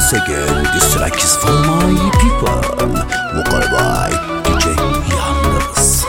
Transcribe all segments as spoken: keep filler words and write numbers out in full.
once again, this track is for my people. Mukarrabay D J Yalnız.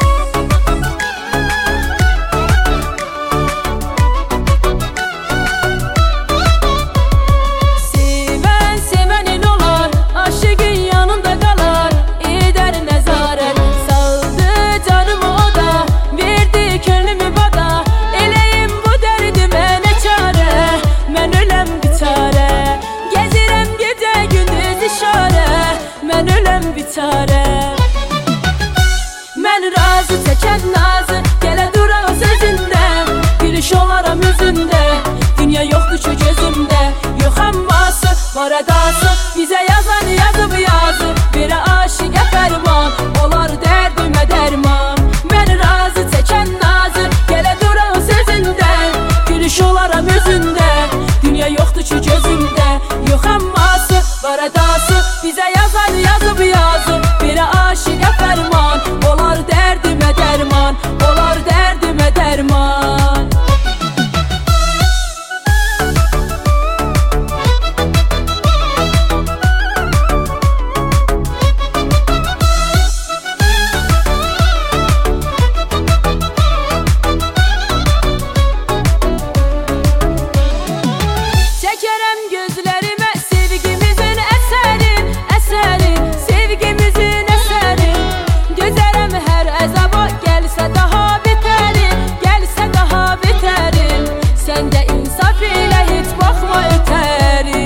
Seven sevenin olar, aşığın yanında kalar, eder nezaret. Saldı canımı o da, verdi könlümü bana. Eleyim bu derdime ne çare, ben ölem bir çare. Gezirem gece gündüz işare, ben ölem bir çare. Ben razı çeken nazı, gele dura o sözünde. Gülüş olaram yüzünde, dünya yoktu şu gözümde. Yok amması, var edası, bize yazan yazı bu yazı. Biri aşığa ferman, olar derdime derman. Ben razı çeken nazı, gele dura o sözünde. Gülüş olaram yüzünde, dünya yoktu şu gözümde. Yok amması, var edası, bize yazan yazı bu yazı. Biri aşığa ferman, olar derdime derman, olar derdime derman. Çekerem gözlerime sevgimizin eseri, eseri, sevgimizin eseri. Gözərəm hər əzaba, gəlsə daha betəri, gəlsə daha betəri. Sən də insaf elə, heç baxma ötəri.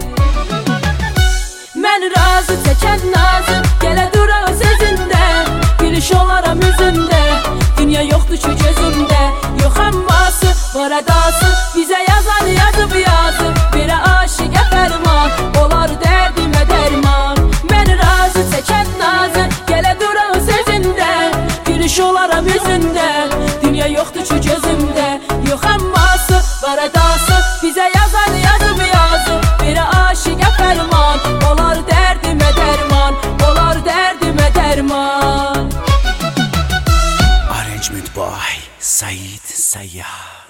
Mən razı çəkən nazı, gələ dura o sözündə. Gülüş olaram üzündə, dünya yoktu şu gözümdə. Yox amması, var edası, bizə yazan yazı bu yazı. Biri aşığa ferman, olar derdime derman. Mən razı çəkən nazı, gələ dura o sözündə. Gülüş olaram yüzündə, dünya yoktu şu gözümdə. Yox amması, var edası, bizə yazan yazı bu yazı. Biri aşığa ferman, olar derdime derman, olar derdime derman. Arrangement by Said Sayyar.